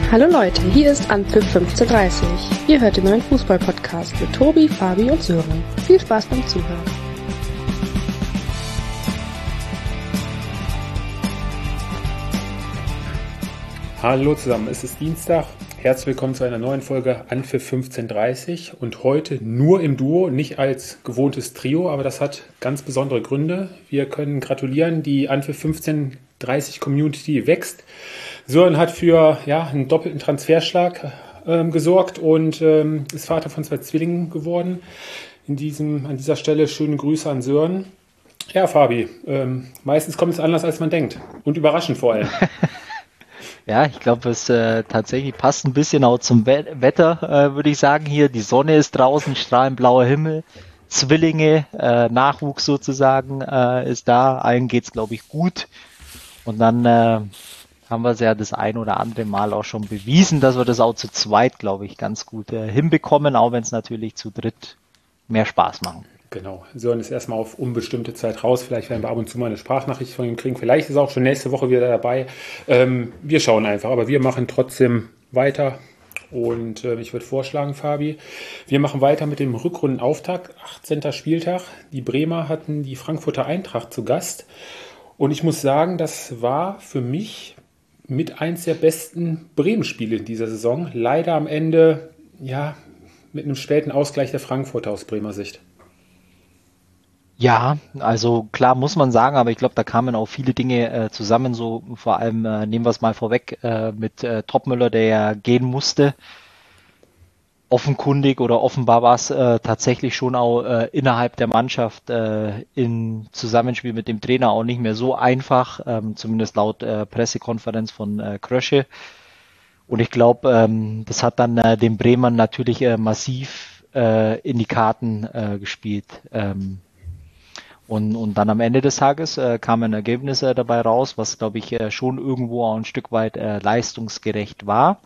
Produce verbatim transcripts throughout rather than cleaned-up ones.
Hallo Leute, hier ist Anpfiff fünfzehn dreißig. Ihr hört den neuen Fußball-Podcast mit Tobi, Fabi und Sören. Viel Spaß beim Zuhören. Hallo zusammen, es ist Dienstag. Herzlich willkommen zu einer neuen Folge Anpfiff fünfzehn dreißig und heute nur im Duo, nicht als gewohntes Trio, aber das hat ganz besondere Gründe. Wir können gratulieren, die Anpfiff fünfzehn dreißig Community wächst. Sören hat für ja, einen doppelten Transferschlag ähm, gesorgt und ähm, ist Vater von zwei Zwillingen geworden. In diesem, an dieser Stelle schöne Grüße an Sören. Ja, Fabi, ähm, meistens kommt es anders, als man denkt und überraschend vor allem. Ja, ich glaube, es äh, tatsächlich passt ein bisschen auch zum We- Wetter, äh, würde ich sagen hier. Die Sonne ist draußen, strahlend blauer Himmel, Zwillinge, äh, Nachwuchs sozusagen äh, ist da. Allen geht's, glaube ich, gut. Und dann äh, haben wir es ja das ein oder andere Mal auch schon bewiesen, dass wir das auch zu zweit, glaube ich, ganz gut äh, hinbekommen, auch wenn es natürlich zu dritt mehr Spaß machen. Genau, Sören ist erstmal auf unbestimmte Zeit raus. Vielleicht werden wir ab und zu mal eine Sprachnachricht von ihm kriegen. Vielleicht ist er auch schon nächste Woche wieder dabei. Ähm, wir schauen einfach, aber wir machen trotzdem weiter. Und äh, ich würde vorschlagen, Fabi, wir machen weiter mit dem Rückrundenauftakt, achtzehnter Spieltag. Die Bremer hatten die Frankfurter Eintracht zu Gast. Und ich muss sagen, das war für mich mit eins der besten Bremen-Spiele in dieser Saison. Leider am Ende, ja, mit einem späten Ausgleich der Frankfurter aus Bremer Sicht. Ja, also klar muss man sagen, aber ich glaube, da kamen auch viele Dinge äh, zusammen. So vor allem äh, nehmen wir es mal vorweg äh, mit äh, Topmöller, der ja gehen musste. Offenkundig oder offenbar war es äh, tatsächlich schon auch äh, innerhalb der Mannschaft äh, im Zusammenspiel mit dem Trainer auch nicht mehr so einfach, ähm, zumindest laut äh, Pressekonferenz von äh, Krösche. Und ich glaube, ähm, das hat dann äh, den Bremern natürlich äh, massiv äh, in die Karten äh, gespielt. Ähm, Und, und dann am Ende des Tages äh, kam ein Ergebnis äh, dabei raus, was, glaube ich, äh, schon irgendwo auch ein Stück weit äh, leistungsgerecht war.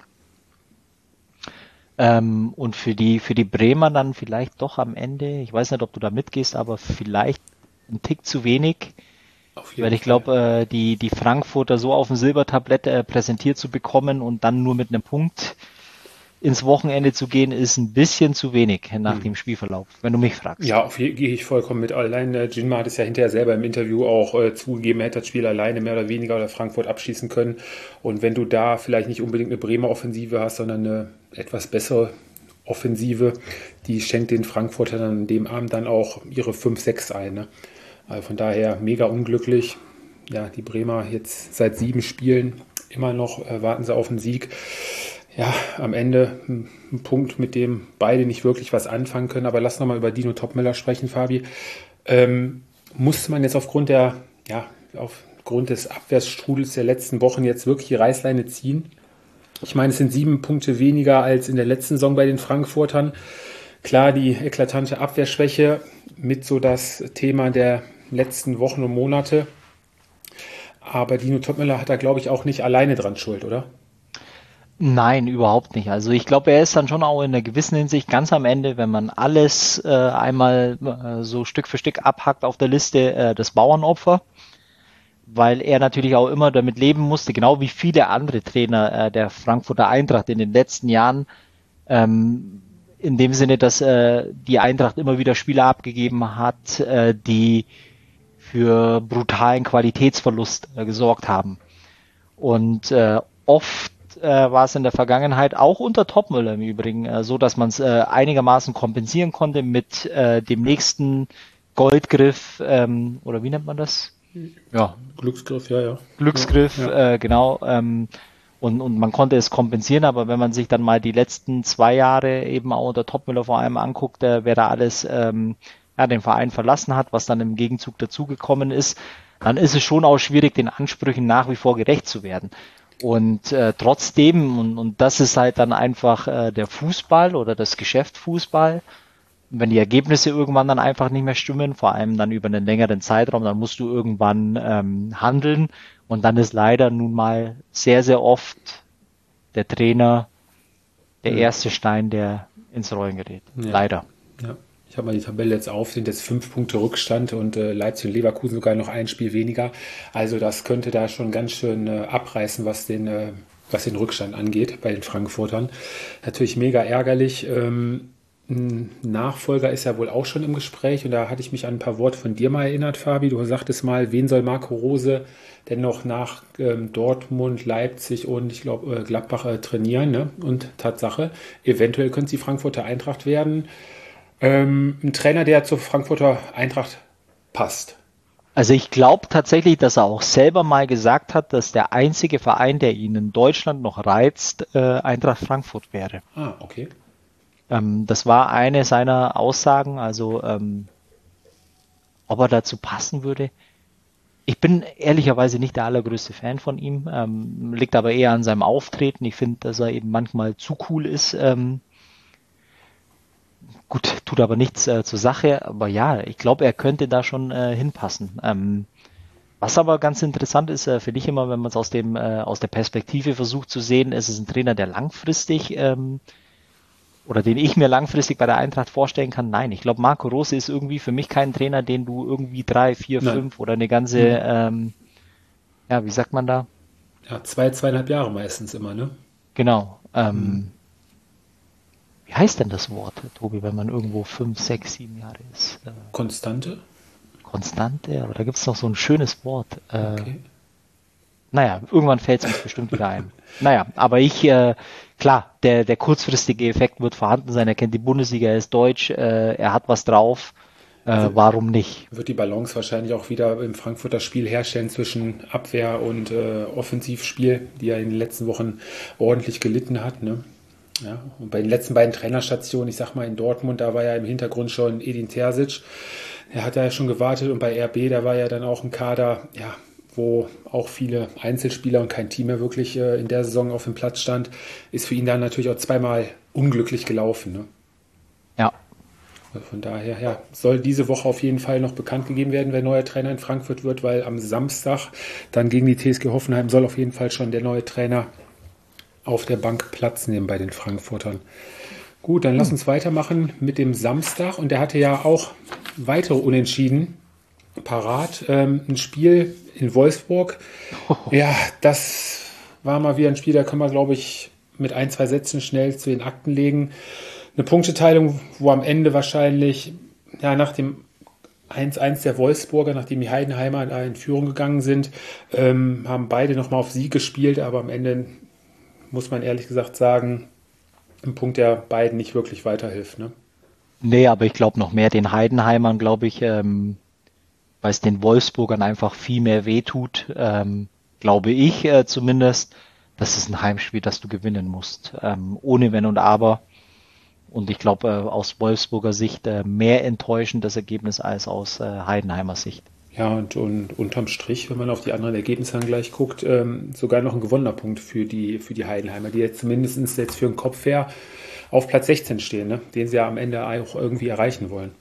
Ähm, und für die, für die Bremer dann vielleicht doch am Ende, ich weiß nicht, ob du da mitgehst, aber vielleicht ein Tick zu wenig. Auf jeden Weil ich glaube, äh, die, die Frankfurter so auf dem Silbertablett äh, präsentiert zu bekommen und dann nur mit einem Punkt ins Wochenende zu gehen, ist ein bisschen zu wenig nach Hm. dem Spielverlauf, wenn du mich fragst. Ja, auf je- gehe ich vollkommen mit. Allein äh, Jinma hat es ja hinterher selber im Interview auch äh, zugegeben, er hätte das Spiel alleine mehr oder weniger oder Frankfurt abschießen können. Und wenn du da vielleicht nicht unbedingt eine Bremer Offensive hast, sondern eine etwas bessere Offensive, die schenkt den Frankfurtern an dem Abend dann auch ihre fünf sechs ein. Ne? Also von daher mega unglücklich. Ja, die Bremer jetzt seit sieben Spielen immer noch äh, warten sie auf einen Sieg. Ja, am Ende ein, ein Punkt, mit dem beide nicht wirklich was anfangen können. Aber lass nochmal über Dino Topmöller sprechen, Fabi. Ähm, musste man jetzt aufgrund der, ja, aufgrund des Abwehrstrudels der letzten Wochen jetzt wirklich die Reißleine ziehen? Ich meine, es sind sieben Punkte weniger als in der letzten Saison bei den Frankfurtern. Klar, die eklatante Abwehrschwäche mit so das Thema der letzten Wochen und Monate. Aber Dino Topmöller hat da, glaube ich, auch nicht alleine dran schuld, oder? Nein, überhaupt nicht. Also ich glaube, er ist dann schon auch in einer gewissen Hinsicht ganz am Ende, wenn man alles äh, einmal äh, so Stück für Stück abhackt auf der Liste, äh, das Bauernopfer, weil er natürlich auch immer damit leben musste, genau wie viele andere Trainer äh, der Frankfurter Eintracht in den letzten Jahren, ähm, in dem Sinne, dass äh, die Eintracht immer wieder Spieler abgegeben hat, äh, die für brutalen Qualitätsverlust äh, gesorgt haben. Und äh, oft äh, war es in der Vergangenheit auch unter Topmöller im Übrigen äh, so, dass man es äh, einigermaßen kompensieren konnte mit äh, dem nächsten Goldgriff, ähm, oder wie nennt man das? Ja, Glücksgriff, ja, ja. Glücksgriff, Ja, ja. Äh, genau. Ähm, und, und man konnte es kompensieren, aber wenn man sich dann mal die letzten zwei Jahre eben auch unter Topmöller vor allem anguckt, äh, wer da alles ähm, ja, den Verein verlassen hat, was dann im Gegenzug dazugekommen ist, dann ist es schon auch schwierig, den Ansprüchen nach wie vor gerecht zu werden. Und äh, trotzdem, und, und das ist halt dann einfach äh, der Fußball oder das Geschäft Fußball, wenn die Ergebnisse irgendwann dann einfach nicht mehr stimmen, vor allem dann über einen längeren Zeitraum, dann musst du irgendwann ähm, handeln. Und dann ist leider nun mal sehr, sehr oft der Trainer der Mhm. erste Stein, der ins Rollen gerät. Ja. Leider. Ja. Ich habe mal die Tabelle jetzt auf, sind jetzt fünf Punkte Rückstand und äh, Leipzig und Leverkusen sogar noch ein Spiel weniger. Also das könnte da schon ganz schön äh, abreißen, was den äh, was den Rückstand angeht bei den Frankfurtern. Natürlich mega ärgerlich. Ähm, ein Nachfolger ist ja wohl auch schon im Gespräch und da hatte ich mich an ein paar Worte von dir mal erinnert, Fabi. Du sagtest mal, wen soll Marco Rose denn noch nach ähm, Dortmund, Leipzig und ich glaube äh, Gladbach äh, trainieren, ne? Und Tatsache, eventuell könnte es die Frankfurter Eintracht werden. Ähm, ein Trainer, der zur Frankfurter Eintracht passt. Also ich glaube tatsächlich, dass er auch selber mal gesagt hat, dass der einzige Verein, der ihn in Deutschland noch reizt, äh, Eintracht Frankfurt wäre. Ah, okay. Ähm, das war eine seiner Aussagen, also ähm, ob er dazu passen würde. Ich bin ehrlicherweise nicht der allergrößte Fan von ihm, ähm, liegt aber eher an seinem Auftreten. Ich finde, dass er eben manchmal zu cool ist. Ähm, gut, tut aber nichts äh, zur Sache, aber ja, ich glaube, er könnte da schon äh, hinpassen. Ähm, was aber ganz interessant ist, äh, finde ich immer, wenn man es aus dem äh, aus der Perspektive versucht zu sehen, ist es ein Trainer, der langfristig ähm, oder den ich mir langfristig bei der Eintracht vorstellen kann. Nein, ich glaube, Marco Rose ist irgendwie für mich kein Trainer, den du irgendwie drei, vier, Nein. fünf oder eine ganze, Mhm. ähm, ja, wie sagt man da? Ja, zwei, zweieinhalb Jahre meistens immer, ne? Genau. Ähm, Mhm. Wie heißt denn das Wort, Tobi, wenn man irgendwo fünf, sechs, sieben Jahre ist? Äh, Konstante? Konstante, aber da gibt es noch so ein schönes Wort. Äh, Okay. Naja, irgendwann fällt es uns bestimmt wieder ein. Naja, aber ich, äh, klar, der, der kurzfristige Effekt wird vorhanden sein. Er kennt die Bundesliga, er ist deutsch, äh, er hat was drauf. Äh, Also warum nicht? wird die Balance wahrscheinlich auch wieder im Frankfurter Spiel herstellen zwischen Abwehr und äh, Offensivspiel, die ja in den letzten Wochen ordentlich gelitten hat, ne? Ja, und bei den letzten beiden Trainerstationen, ich sag mal in Dortmund, da war ja im Hintergrund schon Edin Terzic. Er hat ja schon gewartet und bei R B, da war ja dann auch ein Kader, ja, wo auch viele Einzelspieler und kein Team mehr wirklich äh, in der Saison auf dem Platz stand, ist für ihn dann natürlich auch zweimal unglücklich gelaufen, ne? Ja. Von daher, ja, soll diese Woche auf jeden Fall noch bekannt gegeben werden, wer neuer Trainer in Frankfurt wird, weil am Samstag dann gegen die T S G Hoffenheim soll auf jeden Fall schon der neue Trainer auf der Bank Platz nehmen bei den Frankfurtern. Gut, dann lass uns weitermachen mit dem Samstag. Und der hatte ja auch weitere Unentschieden parat. Ähm, ein Spiel in Wolfsburg. Ja, das war mal wieder ein Spiel, da können wir, glaube ich, mit ein, zwei Sätzen schnell zu den Akten legen. Eine Punkteteilung, wo am Ende wahrscheinlich, ja, nach dem eins eins der Wolfsburger, nachdem die Heidenheimer in Führung gegangen sind, ähm, haben beide nochmal auf Sieg gespielt, aber am Ende muss man ehrlich gesagt sagen, ein Punkt, der beiden nicht wirklich weiterhilft, ne? Nee, aber ich glaube noch mehr den Heidenheimern, glaube ich, ähm, weil es den Wolfsburgern einfach viel mehr wehtut, ähm, glaube ich äh, zumindest. Das ist ein Heimspiel, das du gewinnen musst, ähm, ohne Wenn und Aber. Und ich glaube, äh, aus Wolfsburger Sicht äh, mehr enttäuschend das Ergebnis als aus äh, Heidenheimer Sicht. Ja, und, und unterm Strich, wenn man auf die anderen Ergebnisse dann gleich guckt, ähm, sogar noch ein gewonnener Punkt für die, für die Heidenheimer, die jetzt zumindest jetzt für den Kopf her auf Platz sechzehn stehen, ne? Den sie ja am Ende auch irgendwie erreichen wollen.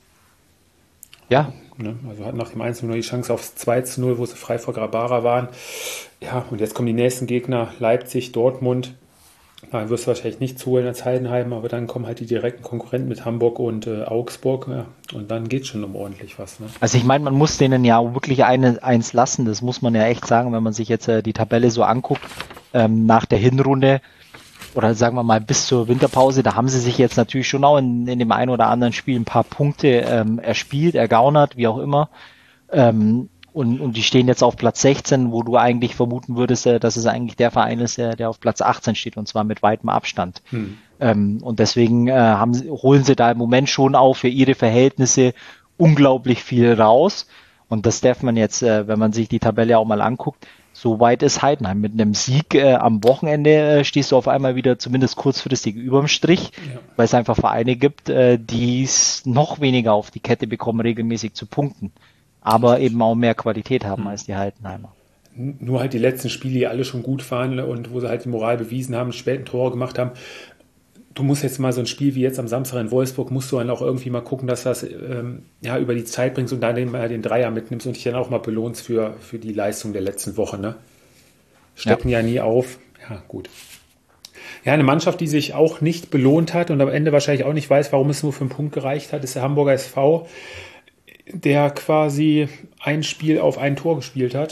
Ja. Ne? Also hat nach dem eins zu null die Chance aufs zwei zu null, wo sie frei vor Grabara waren. Ja, und jetzt kommen die nächsten Gegner, Leipzig, Dortmund. Da wirst du wahrscheinlich nichts holen als Heidenheim, aber dann kommen halt die direkten Konkurrenten mit Hamburg und äh, Augsburg. Ja, und dann geht es schon um ordentlich was. Ne? Also ich meine, man muss denen ja auch wirklich eine, eins lassen. Das muss man ja echt sagen, wenn man sich jetzt äh, die Tabelle so anguckt. Ähm, nach der Hinrunde oder sagen wir mal bis zur Winterpause, da haben sie sich jetzt natürlich schon auch in, in dem einen oder anderen Spiel ein paar Punkte ähm, erspielt, ergaunert, wie auch immer. Ähm, Und, und die stehen jetzt auf Platz sechzehn, wo du eigentlich vermuten würdest, dass es eigentlich der Verein ist, der, der auf Platz achtzehn steht, und zwar mit weitem Abstand. Hm. Ähm, und deswegen äh, haben sie, holen sie da im Moment schon auch für ihre Verhältnisse unglaublich viel raus. Und das darf man jetzt, äh, wenn man sich die Tabelle auch mal anguckt, so weit ist Heidenheim. Mit einem Sieg äh, am Wochenende äh, stehst du auf einmal wieder zumindest kurzfristig überm Strich, ja. Weil es einfach Vereine gibt, äh, die es noch weniger auf die Kette bekommen, regelmäßig zu punkten. Aber eben auch mehr Qualität haben hm. als die Heidenheimer. Nur halt die letzten Spiele, die alle schon gut waren und wo sie halt die Moral bewiesen haben, späten Tore gemacht haben. Du musst jetzt mal so ein Spiel wie jetzt am Samstag in Wolfsburg, musst du dann auch irgendwie mal gucken, dass du das ähm, ja, über die Zeit bringst und dann den, äh, den Dreier mitnimmst und dich dann auch mal belohnst für, für die Leistung der letzten Woche. Ne? Stecken ja. ja nie auf. Ja, gut. Ja, eine Mannschaft, die sich auch nicht belohnt hat und am Ende wahrscheinlich auch nicht weiß, warum es nur für einen Punkt gereicht hat, ist der Hamburger S V, der quasi ein Spiel auf ein Tor gespielt hat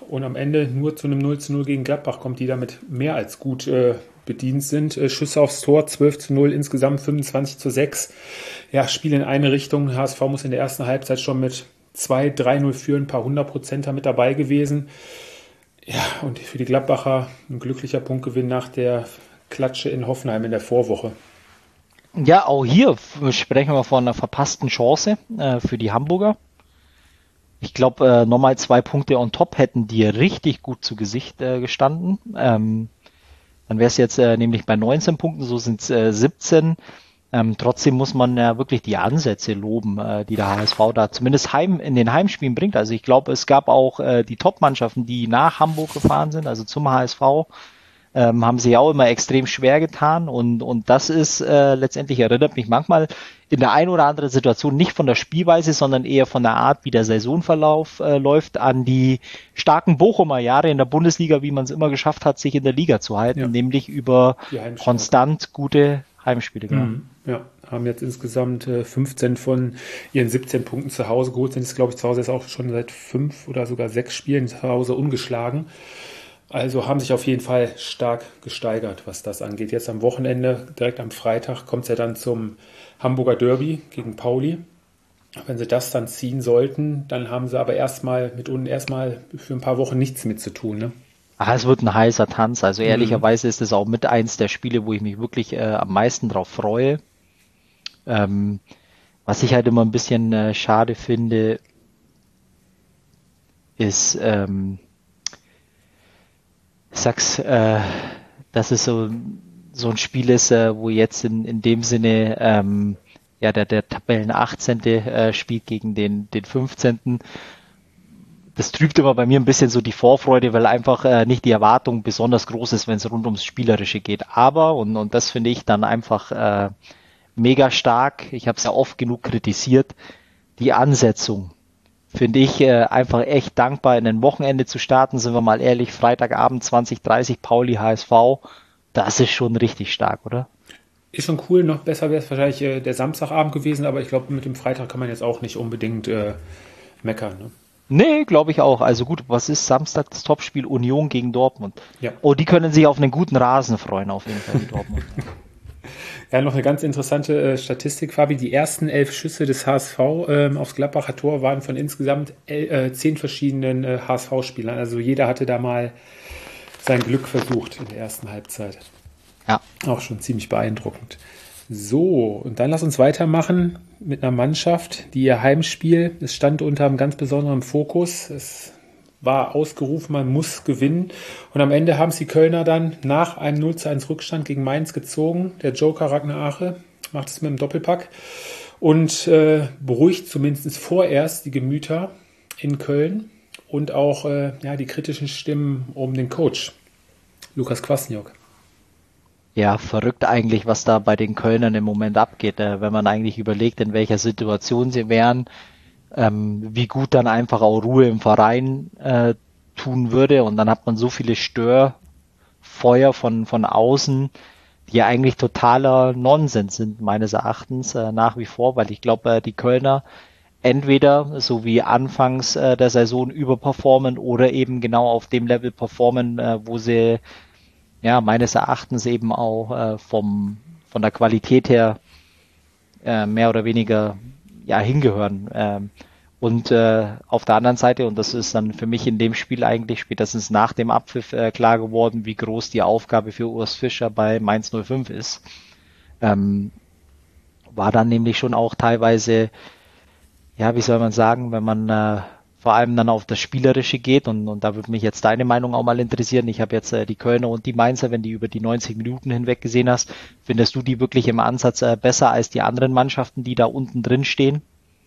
und am Ende nur zu einem null zu null gegen Gladbach kommt, die damit mehr als gut äh, bedient sind. Äh, Schüsse aufs Tor, zwölf zu null, insgesamt fünfundzwanzig zu sechs. Ja, Spiel in eine Richtung. H S V muss in der ersten Halbzeit schon mit zwei drei null führen, ein paar Hundertprozenter mit dabei gewesen. Ja, und für die Gladbacher ein glücklicher Punktgewinn nach der Klatsche in Hoffenheim in der Vorwoche. Ja, auch hier sprechen wir von einer verpassten Chance äh, für die Hamburger. Ich glaube, äh, nochmal zwei Punkte on top hätten die richtig gut zu Gesicht äh, gestanden. Ähm, dann wäre es jetzt äh, nämlich bei neunzehn Punkten, so sind es äh, siebzehn. Ähm, trotzdem muss man ja wirklich die Ansätze loben, äh, die der H S V da zumindest heim in den Heimspielen bringt. Also ich glaube, es gab auch äh, die Top-Mannschaften, die nach Hamburg gefahren sind, also zum H S V, ähm, haben sie auch immer extrem schwer getan. Und und das ist äh, letztendlich, erinnert mich manchmal in der einen oder anderen Situation nicht von der Spielweise, sondern eher von der Art, wie der Saisonverlauf äh, läuft, an die starken Bochumer Jahre in der Bundesliga, wie man es immer geschafft hat, sich in der Liga zu halten, ja. Nämlich über konstant gute Heimspiele. Genau. Mhm. Ja, haben jetzt insgesamt äh, fünfzehn von ihren siebzehn Punkten zu Hause geholt, sind es, glaube ich, zu Hause jetzt auch schon seit fünf oder sogar sechs Spielen zu Hause ungeschlagen. Also haben sich auf jeden Fall stark gesteigert, was das angeht. Jetzt am Wochenende, direkt am Freitag, kommt es ja dann zum Hamburger Derby gegen Pauli. Wenn sie das dann ziehen sollten, dann haben sie aber erstmal mit unten erstmal für ein paar Wochen nichts mit zu tun, ne? Ah, es wird ein heißer Tanz. Also ehrlicherweise ist es auch mit eins der Spiele, wo ich mich wirklich äh, am meisten drauf freue. Ähm, was ich halt immer ein bisschen äh, schade finde, ist, ähm, ich sag's, äh, dass es so, so ein Spiel ist, äh, wo jetzt in, in dem Sinne ähm, ja der, der Tabellen achtzehnte Äh, spielt gegen den, den fünfzehnten Das trübt immer bei mir ein bisschen so die Vorfreude, weil einfach äh, nicht die Erwartung besonders groß ist, wenn es rund ums Spielerische geht. Aber, und, und das finde ich dann einfach äh, mega stark, ich habe es ja oft genug kritisiert, die Ansetzung finde ich äh, einfach echt dankbar, in ein Wochenende zu starten, sind wir mal ehrlich, Freitagabend zwanzig Uhr dreißig, Pauli, H S V, das ist schon richtig stark, oder? Ist schon cool, noch besser wäre es wahrscheinlich äh, der Samstagabend gewesen, aber ich glaube, mit dem Freitag kann man jetzt auch nicht unbedingt äh, meckern, ne? Nee, glaube ich auch. Also gut, was ist Samstag das Topspiel? Union gegen Dortmund. Ja. Oh, die können sich auf einen guten Rasen freuen, auf jeden Fall, die Dortmund. Ja, noch eine ganz interessante äh, Statistik, Fabi. Die ersten elf Schüsse des H S V ähm, aufs Gladbacher Tor waren von insgesamt el- äh, zehn verschiedenen äh, H S V-Spielern. Also jeder hatte da mal sein Glück versucht in der ersten Halbzeit. Ja. Auch schon ziemlich beeindruckend. So, und dann lass uns weitermachen mit einer Mannschaft, die ihr Heimspiel, es stand unter einem ganz besonderen Fokus. Es war ausgerufen, man muss gewinnen. Und am Ende haben es die Kölner dann nach einem null zu eins Rückstand gegen Mainz gezogen. Der Joker Ragnar Ache macht es mit dem Doppelpack und äh, beruhigt zumindest vorerst die Gemüter in Köln und auch äh, ja, die kritischen Stimmen um den Coach Lukas Kwasniok. Ja, verrückt eigentlich, was da bei den Kölnern im Moment abgeht, äh, wenn man eigentlich überlegt, in welcher Situation sie wären, ähm, wie gut dann einfach auch Ruhe im Verein äh, tun würde, und dann hat man so viele Störfeuer von, von außen, die ja eigentlich totaler Nonsens sind, meines Erachtens, äh, nach wie vor, weil ich glaube, äh, die Kölner entweder so wie anfangs äh, der Saison überperformen oder eben genau auf dem Level performen, äh, wo sie ja meines Erachtens eben auch äh, vom von der Qualität her äh, mehr oder weniger ja hingehören. Ähm, und äh, auf der anderen Seite, und das ist dann für mich in dem Spiel eigentlich spätestens nach dem Abpfiff äh, klar geworden, wie groß die Aufgabe für Urs Fischer bei Mainz null fünf ist. Ähm, war dann nämlich schon auch teilweise, ja, wie soll man sagen, wenn man äh, vor allem dann auf das Spielerische geht, und, und da würde mich jetzt deine Meinung auch mal interessieren. Ich habe jetzt äh, die Kölner und die Mainzer, wenn die über die neunzig Minuten hinweg gesehen hast, findest du die wirklich im Ansatz äh, besser als die anderen Mannschaften, die da unten drin stehen?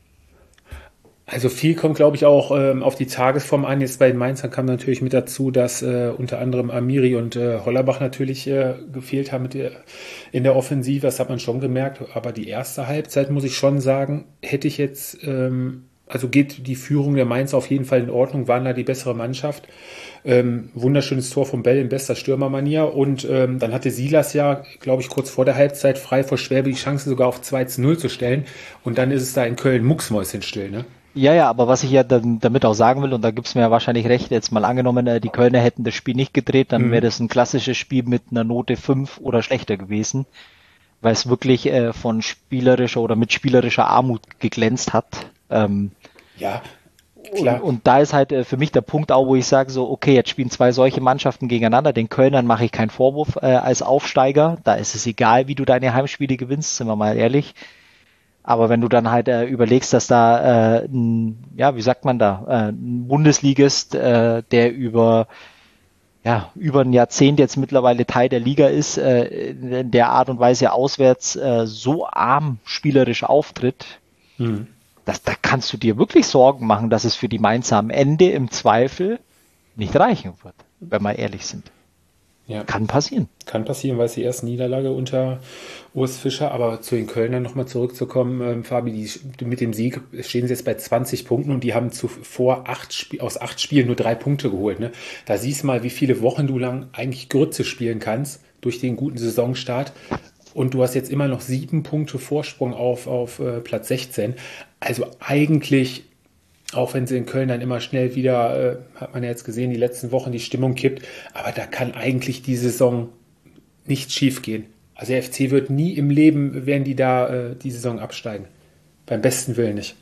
Also viel kommt, glaube ich, auch ähm, auf die Tagesform an. Jetzt bei den Mainzern kam natürlich mit dazu, dass äh, unter anderem Amiri und äh, Hollerbach natürlich äh, gefehlt haben mit der, in der Offensive. Das hat man schon gemerkt. Aber die erste Halbzeit, muss ich schon sagen, hätte ich jetzt... Ähm, Also geht die Führung der Mainz auf jeden Fall in Ordnung, waren da die bessere Mannschaft. Ähm, wunderschönes Tor von Bell in bester Stürmermanier. Und ähm, dann hatte Silas ja, glaube ich, kurz vor der Halbzeit frei vor Schwäbe die Chance sogar auf zwei zu null zu stellen. Und dann ist es da in Köln mucksmäuschenstill, ne? Ja, ja, aber was ich ja dann damit auch sagen will, und da gibt's mir ja wahrscheinlich recht, jetzt mal angenommen, äh, die Kölner hätten das Spiel nicht gedreht, dann wäre Mhm. das ein klassisches Spiel mit einer Note fünf oder schlechter gewesen, weil es wirklich äh, von spielerischer oder mit spielerischer Armut geglänzt hat. Ähm, Ja, und, klar. und da ist halt äh, für mich der Punkt auch, wo ich sage so, okay, jetzt spielen zwei solche Mannschaften gegeneinander. Den Kölnern mache ich keinen Vorwurf äh, als Aufsteiger. Da ist es egal, wie du deine Heimspiele gewinnst, sind wir mal ehrlich. Aber wenn du dann halt äh, überlegst, dass da, äh, ein, ja, wie sagt man da, äh, ein Bundesligist, äh, der über, ja, über ein Jahrzehnt jetzt mittlerweile Teil der Liga ist, äh, in der Art und Weise auswärts äh, so arm spielerisch auftritt, Mhm. dass, da kannst du dir wirklich Sorgen machen, dass es für die Mainzer am Ende im Zweifel nicht reichen wird, wenn wir ehrlich sind. Ja. Kann passieren. Kann passieren, weil es die erste Niederlage unter Urs Fischer, aber zu den Kölnern nochmal zurückzukommen, ähm, Fabi, die, mit dem Sieg stehen sie jetzt bei zwanzig Punkten und die haben zuvor acht Spie- aus acht Spielen nur drei Punkte geholt. Ne? Da siehst du mal, wie viele Wochen du lang eigentlich Grütze spielen kannst durch den guten Saisonstart. Und du hast jetzt immer noch sieben Punkte Vorsprung auf, auf äh, Platz sechzehn. Also eigentlich, auch wenn sie in Köln dann immer schnell wieder, äh, hat man ja jetzt gesehen, die letzten Wochen die Stimmung kippt, aber da kann eigentlich die Saison nichts schief gehen. Also der F C wird nie im Leben, werden die da äh, die Saison absteigen. Beim besten Willen nicht.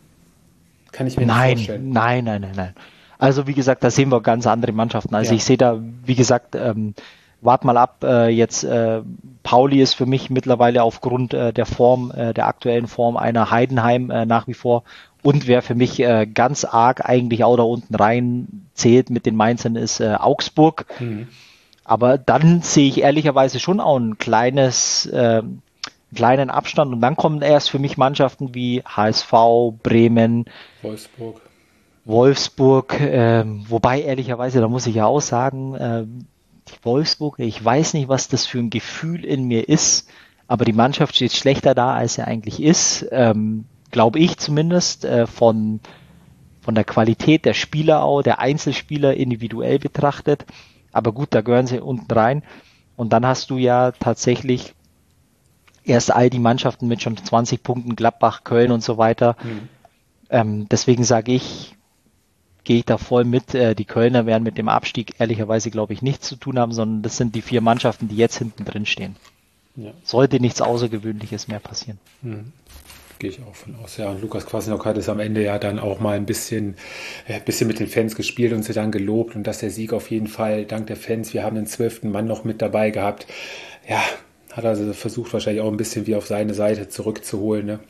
Kann ich mir nicht Nein, vorstellen. nein, nein, nein, nein. Also wie gesagt, da sehen wir ganz andere Mannschaften. Also Ja. ich sehe da, wie gesagt, ähm, wart mal ab, äh, jetzt äh, Pauli ist für mich mittlerweile aufgrund äh, der Form, äh, der aktuellen Form einer Heidenheim äh, nach wie vor, und wer für mich äh, ganz arg eigentlich auch da unten rein zählt mit den Mainzern ist äh, Augsburg. Mhm. Aber dann sehe ich ehrlicherweise schon auch ein kleines, äh, einen kleinen Abstand, und dann kommen erst für mich Mannschaften wie H S V, Bremen, Wolfsburg. Wolfsburg, ähm, wobei ehrlicherweise, da muss ich ja auch sagen, ähm, die Wolfsburg, ich weiß nicht, was das für ein Gefühl in mir ist, aber die Mannschaft steht schlechter da, als sie eigentlich ist, ähm, glaube ich zumindest, äh, von, von der Qualität der Spieler auch, der Einzelspieler individuell betrachtet. Aber gut, da gehören sie unten rein. Und dann hast du ja tatsächlich erst all die Mannschaften mit schon zwanzig Punkten, Gladbach, Köln und so weiter. Mhm. Ähm, deswegen sage ich, gehe ich da voll mit. Äh, die Kölner werden mit dem Abstieg ehrlicherweise, glaube ich, nichts zu tun haben, sondern das sind die vier Mannschaften, die jetzt hinten drin stehen. Ja. Sollte nichts Außergewöhnliches mehr passieren. Mhm. Gehe ich auch von aus. Ja, und Lukas Kwasniok hat es am Ende ja dann auch mal ein bisschen, äh, ein bisschen mit den Fans gespielt und sie dann gelobt, und dass der Sieg auf jeden Fall dank der Fans, wir haben den zwölften Mann noch mit dabei gehabt. Ja, hat also versucht wahrscheinlich auch ein bisschen wie auf seine Seite zurückzuholen. Ne?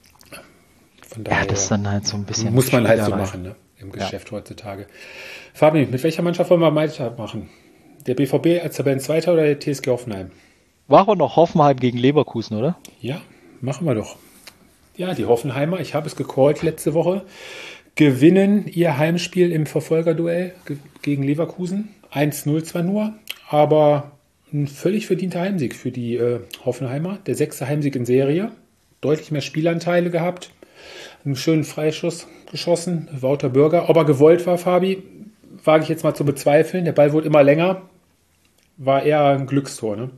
Von daher Ja, das ist dann halt so ein bisschen muss man halt so Spielerei. machen, ne? Im Geschäft heutzutage. Fabi, mit welcher Mannschaft wollen wir weitermachen? Der B V B als Tabellenzweiter oder der T S G Hoffenheim? War auch noch Hoffenheim gegen Leverkusen, oder? Ja, machen wir doch. Ja, die Hoffenheimer, ich habe es gecallt letzte Woche, gewinnen ihr Heimspiel im Verfolgerduell ge- gegen Leverkusen. eins null zwar nur, aber ein völlig verdienter Heimsieg für die äh, Hoffenheimer. Der sechste Heimsieg in Serie. Deutlich mehr Spielanteile gehabt. Einen schönen Freischuss geschossen. Wouter Bürger. Ob er gewollt war, Fabi, wage ich jetzt mal zu bezweifeln. Der Ball wurde immer länger. War eher ein Glückstor, ne?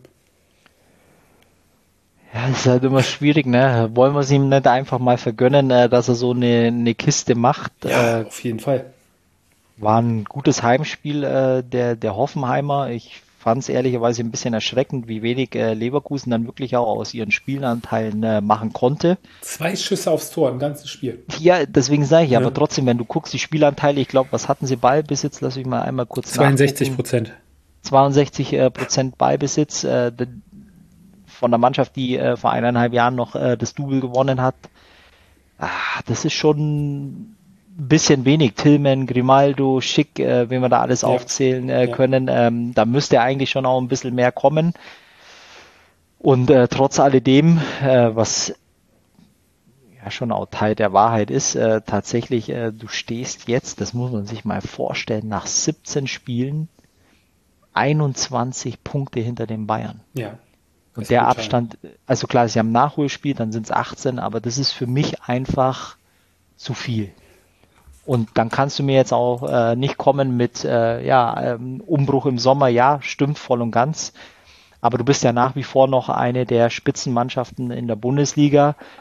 Ja, ist halt immer schwierig, ne? Wollen wir es ihm nicht einfach mal vergönnen, äh, dass er so eine, eine Kiste macht? Ja, Äh, auf jeden Fall. war ein gutes Heimspiel äh, der, der Hoffenheimer. Ich fand es ehrlicherweise ein bisschen erschreckend, wie wenig äh, Leverkusen dann wirklich auch aus ihren Spielanteilen äh, machen konnte. Zwei Schüsse aufs Tor im ganzen Spiel. Ja, deswegen sage ich, Ja. aber trotzdem, wenn du guckst, die Spielanteile, ich glaube, was hatten sie Ballbesitz? Lass mich mal einmal kurz zweiundsechzig nachgucken. Prozent. zweiundsechzig äh, Prozent Ballbesitz äh, de- von der Mannschaft, die äh, vor eineinhalb Jahren noch äh, das Double gewonnen hat. Ah, das ist schon ein bisschen wenig. Tillman, Grimaldo, Schick, äh, wenn wir da alles Ja. aufzählen äh, Ja. können, ähm, da müsste eigentlich schon auch ein bisschen mehr kommen. Und äh, trotz alledem, äh, was ja schon auch Teil der Wahrheit ist, äh, tatsächlich, äh, du stehst jetzt, das muss man sich mal vorstellen, nach siebzehn Spielen einundzwanzig Punkte hinter den Bayern. Ja. Das Und ist der brutal. Abstand, also klar, sie haben ein Nachholspiel, dann sind es achtzehn, aber das ist für mich einfach zu viel. Und dann kannst du mir jetzt auch äh, nicht kommen mit äh, ja, ähm, Umbruch im Sommer, ja, stimmt voll und ganz. Aber du bist ja nach wie vor noch eine der Spitzenmannschaften in der Bundesliga.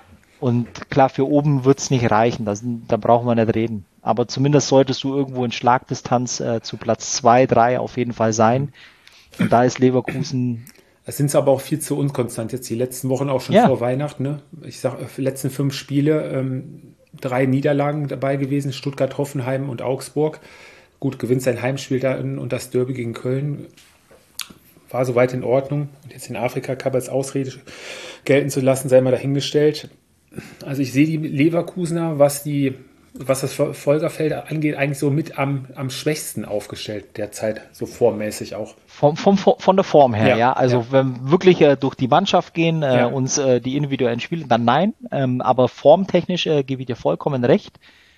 Und klar, für oben wird's nicht reichen, das, da brauchen wir nicht reden. Aber zumindest solltest du irgendwo in Schlagdistanz äh, zu Platz zwei, drei auf jeden Fall sein. Und da ist Leverkusen... Es sind aber auch viel zu unkonstant jetzt die letzten Wochen, auch schon Ja. vor Weihnachten. Ne? Ich sag, die letzten fünf Spiele, ähm, drei Niederlagen dabei gewesen, Stuttgart, Hoffenheim und Augsburg. Gut, gewinnt sein Heimspiel da in, und das Derby gegen Köln war soweit in Ordnung. Und jetzt den Afrika-Cup als Ausrede gelten zu lassen, sei mal dahingestellt. Also ich sehe die Leverkusener, was die, was das Folgerfeld angeht, eigentlich so mit am, am schwächsten aufgestellt derzeit, so formmäßig auch. Vom, vom, von der Form her, ja. Ja, Also ja. wenn wir wirklich äh, durch die Mannschaft gehen, äh, Ja. uns äh, die individuellen Spiele, dann nein. Ähm, aber formtechnisch äh, gebe ich dir vollkommen recht.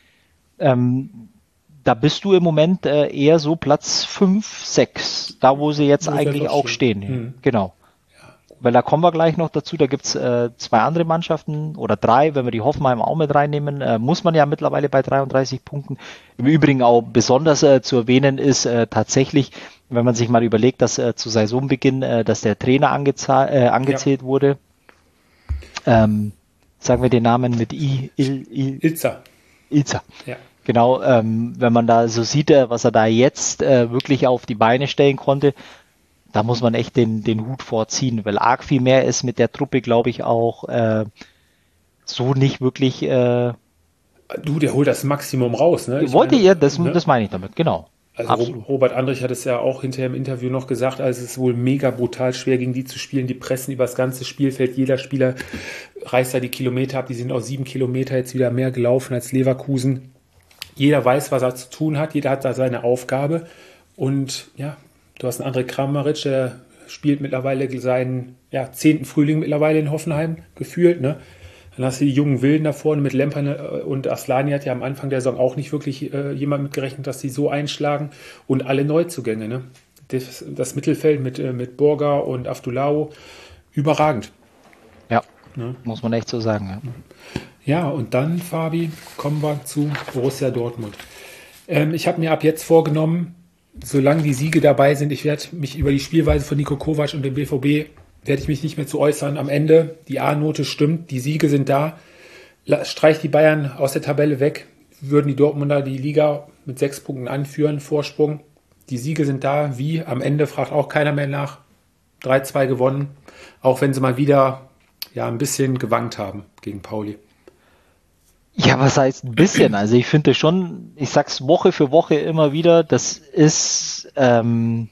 Ähm, da bist du im Moment äh, eher so Platz fünf, sechs, da wo sie jetzt Wo sie eigentlich jetzt auch auch stehen. stehen. Mhm. Genau. Weil da kommen wir gleich noch dazu, da gibt's äh, zwei andere Mannschaften oder drei, wenn wir die Hoffenheim auch mit reinnehmen, äh, muss man ja mittlerweile bei dreiunddreißig Punkten. Im Übrigen auch besonders äh, zu erwähnen ist äh, tatsächlich, wenn man sich mal überlegt, dass äh, zu Saisonbeginn, äh, dass der Trainer angeza- äh, angezählt Ja. wurde. Ähm, sagen wir den Namen mit I, Il, Il, Ilza. Ilza. Ja. Genau, ähm, wenn man da so sieht, äh, was er da jetzt äh, wirklich auf die Beine stellen konnte, da muss man echt den, den Hut vorziehen, weil arg viel mehr ist mit der Truppe, glaube ich, auch äh, so nicht wirklich. Äh, Du, der holt das Maximum raus. Ne? Ich wollte meine, ihr, das, ne? das meine ich damit, genau. Also Absolut. Robert Andrich hat es ja auch hinterher im Interview noch gesagt, also es ist wohl mega brutal schwer, gegen die zu spielen. Die pressen über das ganze Spielfeld. Jeder Spieler reißt da die Kilometer ab. Die sind auch sieben Kilometer jetzt wieder mehr gelaufen als Leverkusen. Jeder weiß, was er zu tun hat. Jeder hat da seine Aufgabe. Und ja, du hast einen André Kramaric, der spielt mittlerweile seinen ja, zehnten Frühling mittlerweile in Hoffenheim, gefühlt. Ne? Dann hast du die jungen Wilden da vorne mit Lemper und Aslani hat ja am Anfang der Saison auch nicht wirklich äh, jemand mitgerechnet, dass die so einschlagen. Und alle Neuzugänge. Ne? Das, das Mittelfeld mit, äh, mit Borger und Afdulao, überragend. Ja, Ja. muss man echt so sagen. Ja. Ja, und dann, Fabi, kommen wir zu Borussia Dortmund. Ähm, ich habe mir ab jetzt vorgenommen, solange die Siege dabei sind, ich werde mich über die Spielweise von Niko Kovac und dem B V B, werde ich mich nicht mehr zu äußern. Am Ende, die A-Note stimmt, die Siege sind da. La- Streich die Bayern aus der Tabelle weg, würden die Dortmunder die Liga mit sechs Punkten anführen, Vorsprung. Die Siege sind da, wie? Am Ende fragt auch keiner mehr nach. drei zwei gewonnen, auch wenn sie mal wieder ja, ein bisschen gewankt haben gegen Pauli. Ja, was heißt ein bisschen? Also ich finde schon, ich sag's Woche für Woche immer wieder, das ist ähm,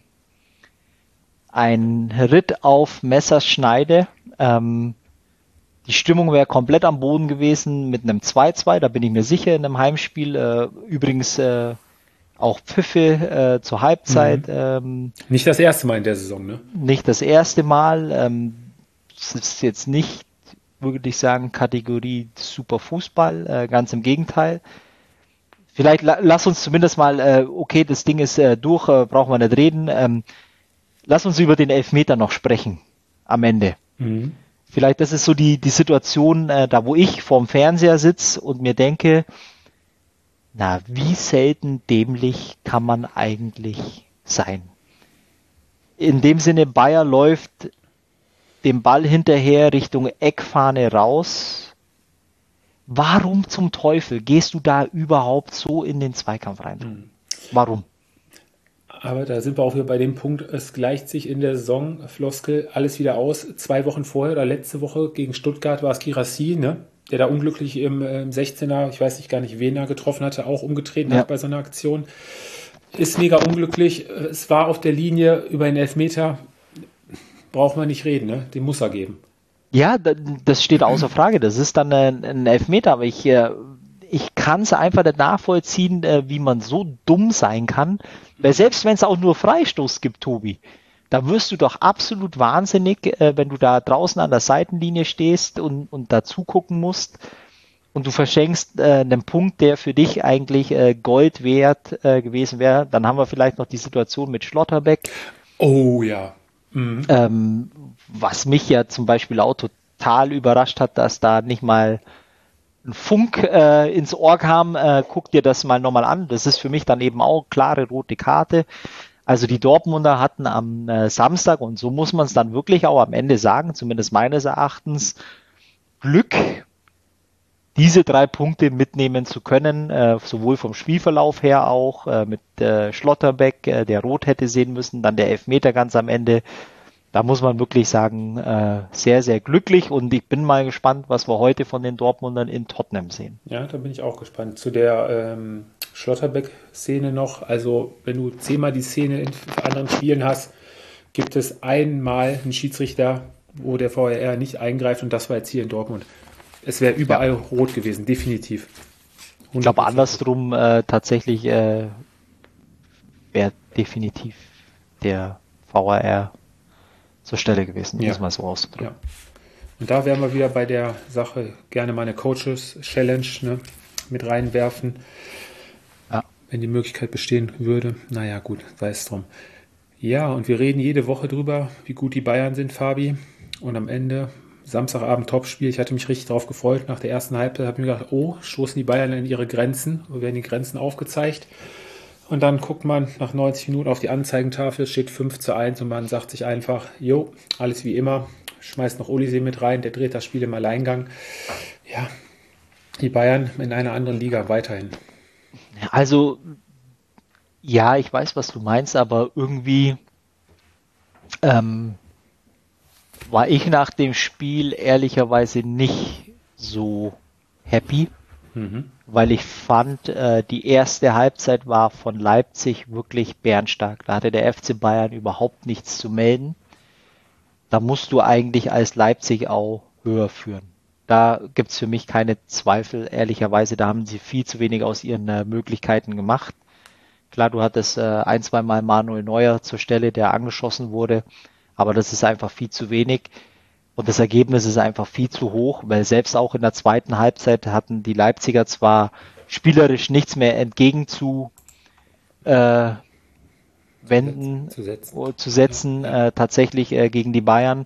ein Ritt auf Messerschneide. Ähm, die Stimmung wäre komplett am Boden gewesen mit einem zwei zwei, da bin ich mir sicher, in einem Heimspiel. Äh, übrigens äh, auch Pfiffe äh, zur Halbzeit. Mhm. Ähm, Nicht das erste Mal in der Saison, ne? nicht das erste Mal. Ähm, es ist jetzt nicht, würde ich sagen, Kategorie super Fußball, äh, ganz im Gegenteil. Vielleicht la lass uns zumindest mal, äh, okay, das Ding ist äh, durch, äh, brauchen wir nicht reden. Ähm, lass uns über den Elfmeter noch sprechen am Ende. Mhm. Vielleicht das ist so die, die Situation, äh, da wo ich vorm Fernseher sitze und mir denke, na, wie selten dämlich kann man eigentlich sein? In dem Sinne, Bayer läuft dem Ball hinterher Richtung Eckfahne raus. Warum zum Teufel gehst du da überhaupt so in den Zweikampf rein? Mhm. Warum? Aber da sind wir auch wieder bei dem Punkt, es gleicht sich in der Saison, Floskel, alles wieder aus. Zwei Wochen vorher oder letzte Woche gegen Stuttgart war es Girassi, ne? Der da unglücklich im, im sechzehner, ich weiß nicht gar nicht, wen er getroffen hatte, auch umgetreten Ja. hat bei so einer Aktion. Ist mega unglücklich. Es war auf der Linie über den Elfmeter. Braucht man nicht reden, ne? Den muss er geben. Ja, da- das steht außer Frage. Das ist dann ein, ein Elfmeter, aber ich, äh, ich kann es einfach nicht nachvollziehen, äh, wie man so dumm sein kann. Weil selbst wenn es auch nur Freistoß gibt, Tobi, da wirst du doch absolut wahnsinnig, äh, wenn du da draußen an der Seitenlinie stehst und, und da zugucken musst und du verschenkst äh, einen Punkt, der für dich eigentlich äh, Gold wert äh, gewesen wäre. Dann haben wir vielleicht noch die Situation mit Schlotterbeck. Oh ja. Mhm. Ähm, was mich ja zum Beispiel auch total überrascht hat, dass da nicht mal ein Funk äh, ins Ohr kam, äh, guck dir das mal nochmal an. Das ist für mich dann eben auch klare rote Karte. Also die Dortmunder hatten am äh, Samstag, und so muss man es dann wirklich auch am Ende sagen, zumindest meines Erachtens, Glück, diese drei Punkte mitnehmen zu können, äh, sowohl vom Spielverlauf her auch, äh, mit äh, Schlotterbeck, äh, der rot hätte sehen müssen, dann der Elfmeter ganz am Ende. Da muss man wirklich sagen, äh, sehr, sehr glücklich, und ich bin mal gespannt, was wir heute von den Dortmundern in Tottenham sehen. Ja, da bin ich auch gespannt. Zu der ähm, Schlotterbeck-Szene noch. Also, wenn du zehnmal die Szene in anderen Spielen hast, gibt es einmal einen Schiedsrichter, wo der V A R nicht eingreift, und das war jetzt hier in Dortmund. Es wäre überall ja. rot gewesen, definitiv. Ich glaube, andersrum äh, tatsächlich äh, wäre definitiv der V A R zur Stelle gewesen, um ja. es mal so auszudrücken. Ja. Und da wären wir wieder bei der Sache, gerne mal eine Coaches-Challenge, ne, mit reinwerfen, ja. wenn die Möglichkeit bestehen würde. Naja, gut, sei es drum. Ja, und wir reden jede Woche drüber, wie gut die Bayern sind, Fabi. Und am Ende, Samstagabend Topspiel, ich hatte mich richtig drauf gefreut. Nach der ersten Halbzeit habe ich mir gedacht, oh, stoßen die Bayern an ihre Grenzen, werden die Grenzen aufgezeigt. Und dann guckt man nach neunzig Minuten auf die Anzeigentafel, steht fünf zu eins, und man sagt sich einfach, jo, alles wie immer, schmeißt noch Olise mit rein, der dreht das Spiel im Alleingang. Ja, die Bayern in einer anderen Liga weiterhin. Also, ja, ich weiß, was du meinst, aber irgendwie ähm, war ich nach dem Spiel ehrlicherweise nicht so happy. Mhm. Weil ich fand, äh, die erste Halbzeit war von Leipzig wirklich bärenstark. Da hatte der F C Bayern überhaupt nichts zu melden. Da musst du eigentlich als Leipzig auch höher führen. Da gibt's für mich keine Zweifel, ehrlicherweise. Da haben sie viel zu wenig aus ihren äh, Möglichkeiten gemacht. Klar, du hattest äh, ein, zwei Mal Manuel Neuer zur Stelle, der angeschossen wurde. Aber das ist einfach viel zu wenig. Und das Ergebnis ist einfach viel zu hoch, weil selbst auch in der zweiten Halbzeit hatten die Leipziger zwar spielerisch nichts mehr entgegenzu äh, wenden, zu setzen, zu setzen ja. äh, tatsächlich äh, gegen die Bayern,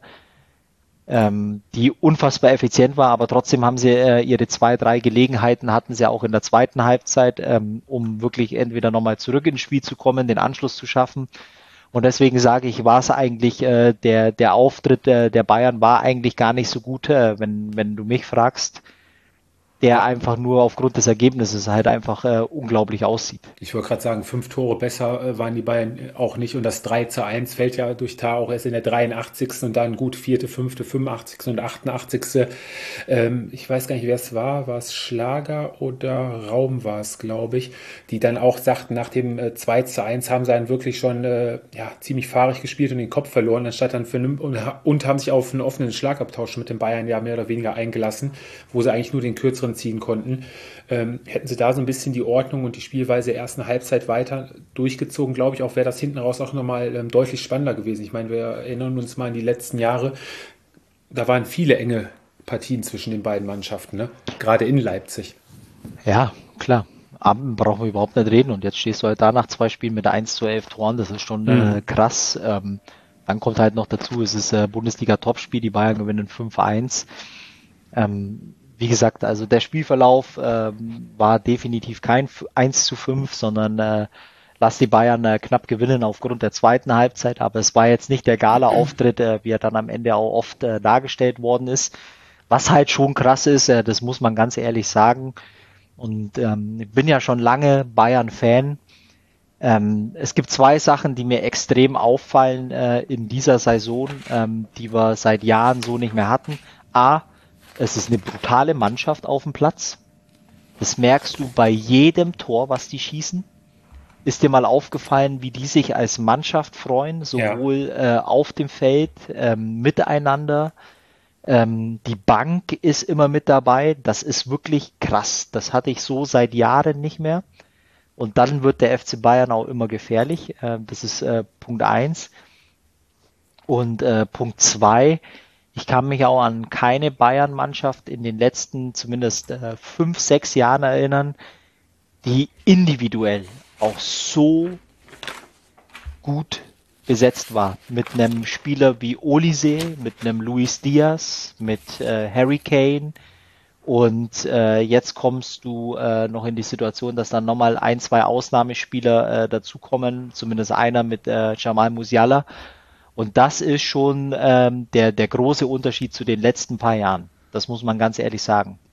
ähm, die unfassbar effizient war, aber trotzdem haben sie äh, ihre zwei, drei Gelegenheiten hatten sie auch in der zweiten Halbzeit, ähm, um wirklich entweder nochmal zurück ins Spiel zu kommen, den Anschluss zu schaffen. Und deswegen sage ich, war es eigentlich, äh, der, der Auftritt äh, der Bayern war eigentlich gar nicht so gut, äh, wenn, wenn du mich fragst, der einfach nur aufgrund des Ergebnisses halt einfach äh, unglaublich aussieht. Ich wollte gerade sagen, fünf Tore besser äh, waren die Bayern auch nicht, und das drei zu eins fällt ja durch Tar auch erst in der dreiundachtzigsten und dann gut vierte, fünfte, fünfundachtzigste und achtundachtzigste Ähm, ich weiß gar nicht, wer es war, war es Schlager oder Raum war es, glaube ich, die dann auch sagten, nach dem äh, zwei zu eins haben sie dann wirklich schon äh, ja, ziemlich fahrig gespielt und den Kopf verloren, anstatt dann für einen, und, und haben sich auf einen offenen Schlagabtausch mit den Bayern ja mehr oder weniger eingelassen, wo sie eigentlich nur den kürzeren ziehen konnten. Ähm, hätten sie da so ein bisschen die Ordnung und die Spielweise der ersten Halbzeit weiter durchgezogen, glaube ich, auch wäre das hinten raus auch nochmal ähm, deutlich spannender gewesen. Ich meine, wir erinnern uns mal an die letzten Jahre, da waren viele enge Partien zwischen den beiden Mannschaften, ne? Gerade in Leipzig. Ja, klar. Abend brauchen wir überhaupt nicht reden, und jetzt stehst du halt da nach zwei Spielen mit eins zu elf Toren, das ist schon mhm. äh, krass. Ähm, dann kommt halt noch dazu, es ist äh, Bundesliga-Topspiel, die Bayern gewinnen fünf eins. Ähm, Wie gesagt, also der Spielverlauf ähm, war definitiv kein eins zu fünf, sondern äh, lass die Bayern äh, knapp gewinnen aufgrund der zweiten Halbzeit, aber es war jetzt nicht der Gala-Auftritt, äh, wie er dann am Ende auch oft äh, dargestellt worden ist. Was halt schon krass ist, äh, das muss man ganz ehrlich sagen, und ähm, ich bin ja schon lange Bayern-Fan. Ähm, es gibt zwei Sachen, die mir extrem auffallen äh, in dieser Saison, ähm, die wir seit Jahren so nicht mehr hatten. A, es ist eine brutale Mannschaft auf dem Platz. Das merkst du bei jedem Tor, was die schießen. Ist dir mal aufgefallen, wie die sich als Mannschaft freuen, sowohl ja. äh, auf dem Feld, ähm, miteinander. Ähm, die Bank ist immer mit dabei. Das ist wirklich krass. Das hatte ich so seit Jahren nicht mehr. Und dann wird der F C Bayern auch immer gefährlich. Äh, das ist äh, Punkt eins. Und äh, Punkt zwei, ich kann mich auch an keine Bayern-Mannschaft in den letzten zumindest äh, fünf, sechs Jahren erinnern, die individuell auch so gut besetzt war. Mit einem Spieler wie Olise, mit einem Luis Diaz, mit äh, Harry Kane. Und äh, jetzt kommst du äh, noch in die Situation, dass dann nochmal ein, zwei Ausnahmespieler äh, dazukommen, zumindest einer mit äh, Jamal Musiala. Und das ist schon ähm, der, der große Unterschied zu den letzten paar Jahren. Das muss man ganz ehrlich sagen.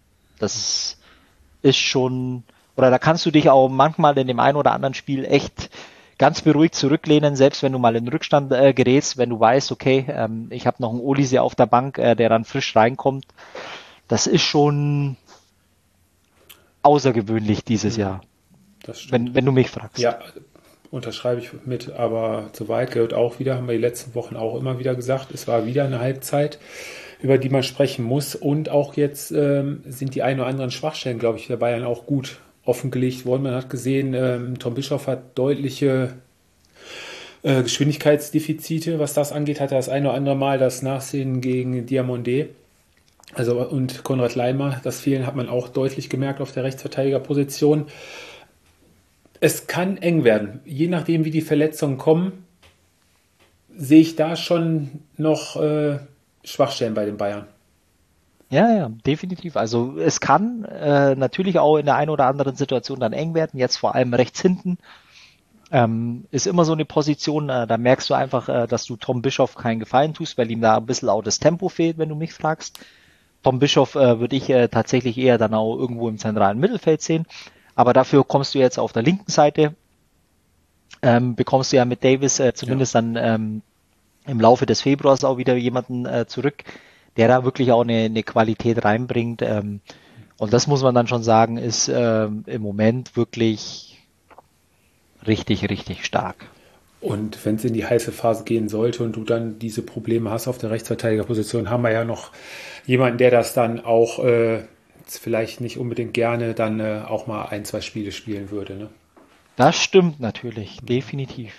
das ist schon, oder da kannst du dich auch manchmal in dem einen oder anderen Spiel echt ganz beruhigt zurücklehnen, selbst wenn du mal in Rückstand äh, gerätst, wenn du weißt, okay, ähm, ich habe noch einen Olise auf der Bank, äh, der dann frisch reinkommt. Das ist schon außergewöhnlich dieses Jahr, Das stimmt. wenn, wenn du mich fragst. Ja, unterschreibe ich mit, aber zu weit gehört auch wieder, haben wir die letzten Wochen auch immer wieder gesagt, es war wieder eine Halbzeit, über die man sprechen muss, und auch jetzt ähm, sind die ein oder anderen Schwachstellen, glaube ich, der Bayern auch gut offengelegt worden. Man hat gesehen, ähm, Tom Bischoff hat deutliche äh, Geschwindigkeitsdefizite, was das angeht, hat er das ein oder andere Mal das Nachsehen gegen Diamandé, also und Konrad Laimer, das Fehlen hat man auch deutlich gemerkt auf der Rechtsverteidigerposition. Es kann eng werden. Je nachdem, wie die Verletzungen kommen, sehe ich da schon noch äh, Schwachstellen bei den Bayern. Ja, ja, definitiv. Also es kann äh, natürlich auch in der einen oder anderen Situation dann eng werden. Jetzt vor allem rechts hinten ähm, ist immer so eine Position, äh, da merkst du einfach, äh, dass du Tom Bischoff keinen Gefallen tust, weil ihm da ein bisschen auch das Tempo fehlt, wenn du mich fragst. Tom Bischoff äh, würde ich äh, tatsächlich eher dann auch irgendwo im zentralen Mittelfeld sehen. Aber dafür kommst du jetzt auf der linken Seite, ähm, bekommst du ja mit Davis äh, zumindest ja. dann ähm, im Laufe des Februars auch wieder jemanden äh, zurück, der da wirklich auch eine, eine Qualität reinbringt. Ähm, und das muss man dann schon sagen, ist ähm, im Moment wirklich richtig, richtig stark. Und wenn es in die heiße Phase gehen sollte und du dann diese Probleme hast auf der Rechtsverteidigerposition, haben wir ja noch jemanden, der das dann auch äh, vielleicht nicht unbedingt gerne dann äh, auch mal ein, zwei Spiele spielen würde. Ne? Das stimmt natürlich, definitiv.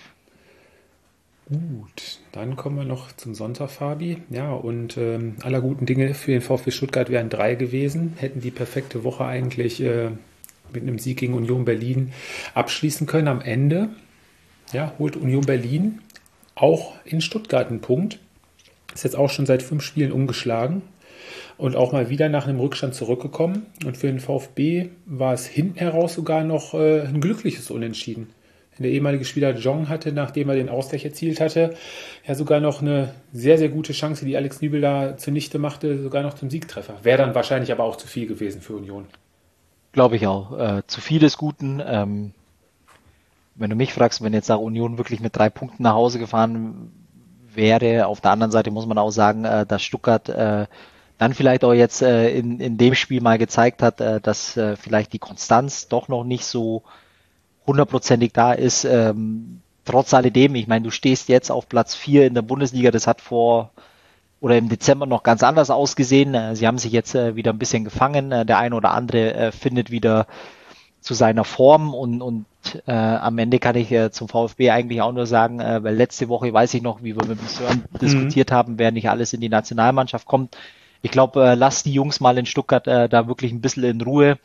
Gut, dann kommen wir noch zum Sonntag, Fabi. Ja, und ähm, aller guten Dinge für den VfB Stuttgart wären drei gewesen, hätten die perfekte Woche eigentlich äh, mit einem Sieg gegen Union Berlin abschließen können. Am Ende ja, holt Union Berlin auch in Stuttgart einen Punkt. Ist jetzt auch schon seit fünf Spielen umgeschlagen und auch mal wieder nach einem Rückstand zurückgekommen. Und für den VfB war es hinten heraus sogar noch äh, ein glückliches Unentschieden. Der ehemalige Spieler Jong hatte, nachdem er den Ausgleich erzielt hatte, ja sogar noch eine sehr, sehr gute Chance, die Alex Nübel da zunichte machte, sogar noch zum Siegtreffer. Wäre dann wahrscheinlich aber auch zu viel gewesen für Union. Glaube ich auch. Äh, zu viel des Guten. Ähm, wenn du mich fragst, wenn jetzt nach Union wirklich mit drei Punkten nach Hause gefahren wäre, auf der anderen Seite muss man auch sagen, äh, dass Stuttgart äh, dann vielleicht auch jetzt äh, in, in dem Spiel mal gezeigt hat, äh, dass äh, vielleicht die Konstanz doch noch nicht so hundertprozentig da ist. Ähm, trotz alledem, ich meine, du stehst jetzt auf Platz vier in der Bundesliga, das hat vor oder im Dezember noch ganz anders ausgesehen. Äh, sie haben sich jetzt äh, wieder ein bisschen gefangen. Äh, der eine oder andere äh, findet wieder zu seiner Form und, und äh, am Ende kann ich äh, zum VfB eigentlich auch nur sagen, äh, weil letzte Woche weiß ich noch, wie wir mit dem Sören mhm. diskutiert haben, wer nicht alles in die Nationalmannschaft kommt. Ich glaube, äh, lass die Jungs mal in Stuttgart äh, da wirklich ein bisschen in Ruhe.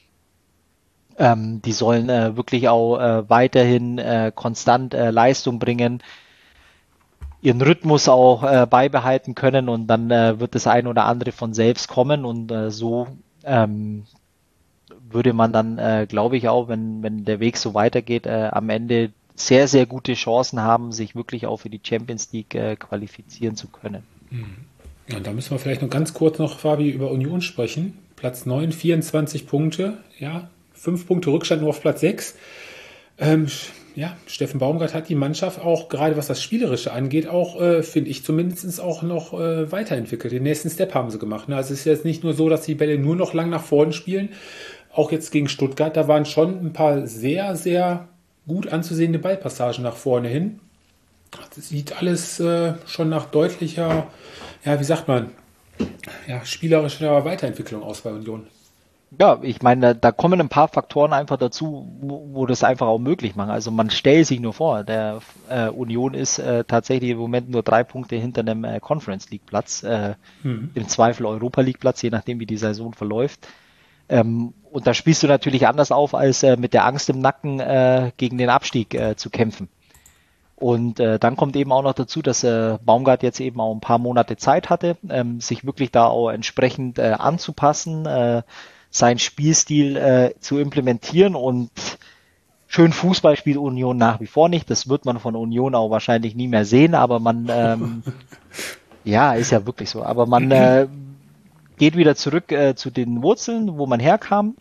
Ähm, die sollen äh, wirklich auch äh, weiterhin äh, konstant äh, Leistung bringen, ihren Rhythmus auch äh, beibehalten können und dann äh, wird das ein oder andere von selbst kommen und äh, so ähm, würde man dann, äh, glaube ich auch, wenn, wenn der Weg so weitergeht, äh, am Ende sehr, sehr gute Chancen haben, sich wirklich auch für die Champions League äh, qualifizieren zu können. Ja, da müssen wir vielleicht noch ganz kurz noch, Fabi, über Union sprechen. Platz neun, vierundzwanzig Punkte, ja, fünf Punkte Rückstand nur auf Platz sechs. Ähm, ja, Steffen Baumgart hat die Mannschaft auch, gerade was das Spielerische angeht, auch, äh, finde ich zumindest auch noch äh, weiterentwickelt. Den nächsten Step haben sie gemacht. Ne? Also es ist jetzt nicht nur so, dass die Bälle nur noch lang nach vorne spielen. Auch jetzt gegen Stuttgart, da waren schon ein paar sehr, sehr gut anzusehende Ballpassagen nach vorne hin. Das sieht alles äh, schon nach deutlicher, ja, wie sagt man, ja, spielerischer Weiterentwicklung aus bei Union. Ja, ich meine, da kommen ein paar Faktoren einfach dazu, wo, wo das einfach auch möglich machen. Also man stellt sich nur vor, der äh, Union ist äh, tatsächlich im Moment nur drei Punkte hinter einem äh, Conference League Platz, äh, hm. im Zweifel Europa League Platz, je nachdem wie die Saison verläuft. Ähm, und da spielst du natürlich anders auf, als äh, mit der Angst im Nacken äh, gegen den Abstieg äh, zu kämpfen. Und äh, dann kommt eben auch noch dazu, dass äh, Baumgart jetzt eben auch ein paar Monate Zeit hatte, ähm, sich wirklich da auch entsprechend äh, anzupassen, äh, seinen Spielstil äh, zu implementieren und schön Fußball spielt Union nach wie vor nicht. Das wird man von Union auch wahrscheinlich nie mehr sehen, aber man, ähm, ja, ist ja wirklich so, aber man äh, geht wieder zurück äh, zu den Wurzeln, wo man herkam.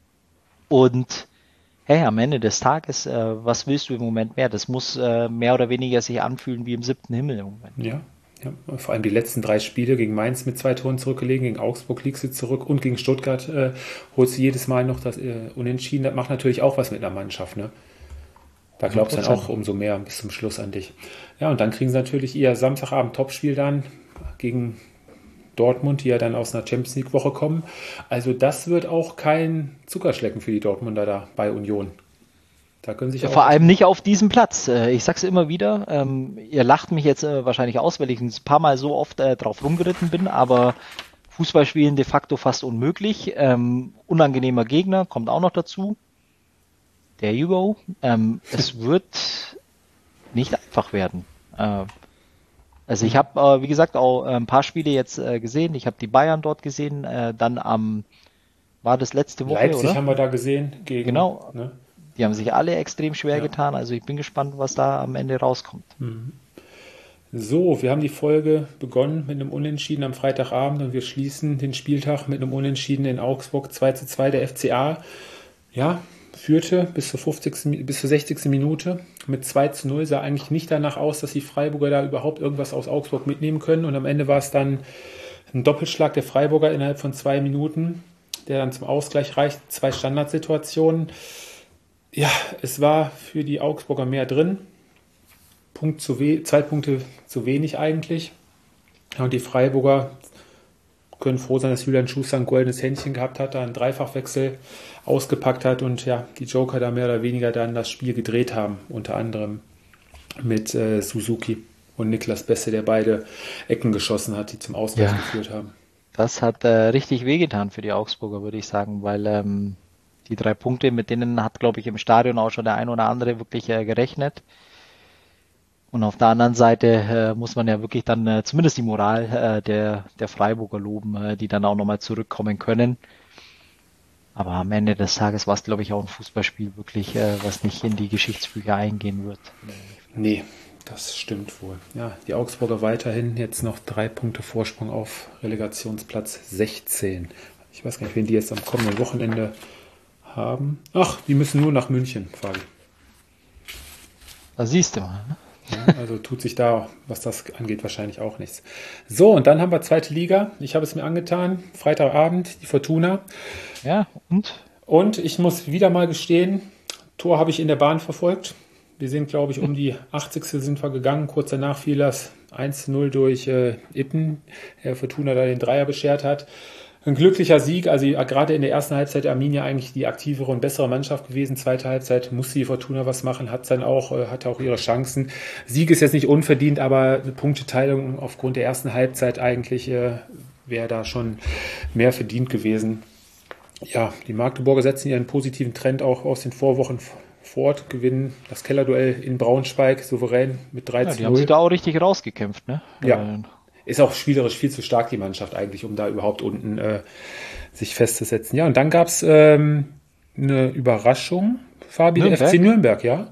Und hey, am Ende des Tages, äh, was willst du im Moment mehr? Das muss äh, mehr oder weniger sich anfühlen wie im siebten Himmel im Moment. Ja, ja, vor allem die letzten drei Spiele gegen Mainz mit zwei Toren zurückgelegen, gegen Augsburg liegst du zurück und gegen Stuttgart äh, holst du jedes Mal noch das äh, Unentschieden. Das macht natürlich auch was mit einer Mannschaft, ne? Da glaubst du dann auch umso mehr bis zum Schluss an dich. Ja, und dann kriegen sie natürlich ihr Samstagabend Topspiel dann gegen Dortmund, die ja dann aus einer Champions League Woche kommen. Also das wird auch kein Zuckerschlecken für die Dortmunder da bei Union. Da können sich Vor allem nicht auf diesem Platz. Ich sag's immer wieder, ähm, ihr lacht mich jetzt äh, wahrscheinlich aus, weil ich ein paar Mal so oft äh, drauf rumgeritten bin, aber Fußballspielen de facto fast unmöglich. Ähm, unangenehmer Gegner, kommt auch noch dazu. There you go. Ähm, es wird nicht einfach werden. Äh, also ich habe, äh, wie gesagt, auch äh, ein paar Spiele jetzt äh, gesehen. Ich habe die Bayern dort gesehen. Äh, dann am, war das letzte Woche, Leipzig oder? haben wir da gesehen. Gegen, genau. Ne? Die haben sich alle extrem schwer Ja. getan. Also ich bin gespannt, was da am Ende rauskommt. So, wir haben die Folge begonnen mit einem Unentschieden am Freitagabend und wir schließen den Spieltag mit einem Unentschieden in Augsburg zwei zu zwei. Der F C A, ja, führte bis zur fünfzigsten bis zur sechzigsten Minute mit zwei zu null, sah eigentlich nicht danach aus, dass die Freiburger da überhaupt irgendwas aus Augsburg mitnehmen können und am Ende war es dann ein Doppelschlag der Freiburger innerhalb von zwei Minuten, der dann zum Ausgleich reicht, zwei Standardsituationen. Ja, es war für die Augsburger mehr drin, Punkt zu we- zwei Punkte zu wenig eigentlich. Ja, und die Freiburger können froh sein, dass Julian Schuster ein goldenes Händchen gehabt hat, da einen Dreifachwechsel ausgepackt hat und ja, die Joker da mehr oder weniger dann das Spiel gedreht haben, unter anderem mit äh, Suzuki und Niklas Besse, der beide Ecken geschossen hat, die zum Ausgleich Ja. geführt haben. Das hat äh, richtig wehgetan für die Augsburger, würde ich sagen, weil ähm, die drei Punkte, mit denen hat, glaube ich, im Stadion auch schon der ein oder andere wirklich äh, gerechnet. Und auf der anderen Seite äh, muss man ja wirklich dann äh, zumindest die Moral äh, der, der Freiburger loben, äh, die dann auch nochmal zurückkommen können. Aber am Ende des Tages war es, glaube ich, auch ein Fußballspiel wirklich, äh, was nicht in die Geschichtsbücher eingehen wird. Nee, das stimmt wohl. Ja, die Augsburger weiterhin jetzt noch drei Punkte Vorsprung auf Relegationsplatz sechzehn. Ich weiß gar nicht, wen die jetzt am kommenden Wochenende haben. Ach, die müssen nur nach München, Fabi. Da siehst du mal. Ne? Ja, also tut sich da, was das angeht, wahrscheinlich auch nichts. So, und dann haben wir zweite Liga. Ich habe es mir angetan. Freitagabend, die Fortuna. Ja, und? Und ich muss wieder mal gestehen, Tor habe ich in der Bahn verfolgt. Wir sind, glaube ich, um die achtzigste sind wir gegangen. Kurz danach fiel das eins zu null durch äh, Itten, der Fortuna da den Dreier beschert hat. Ein glücklicher Sieg, also gerade in der ersten Halbzeit Arminia eigentlich die aktivere und bessere Mannschaft gewesen. Zweite Halbzeit musste die Fortuna was machen, hat dann auch, hatte auch ihre Chancen. Sieg ist jetzt nicht unverdient, aber eine Punkteteilung aufgrund der ersten Halbzeit eigentlich äh, wäre da schon mehr verdient gewesen. Ja, die Magdeburger setzen ihren positiven Trend auch aus den Vorwochen fort, gewinnen das Kellerduell in Braunschweig souverän mit drei Ja, zu die null. haben sich da auch richtig rausgekämpft, ne? Ja. Äh, Ist auch spielerisch viel zu stark, die Mannschaft eigentlich, um da überhaupt unten äh, sich festzusetzen. Ja, und dann gab es ähm, eine Überraschung, Fabi, der F C Nürnberg, ja?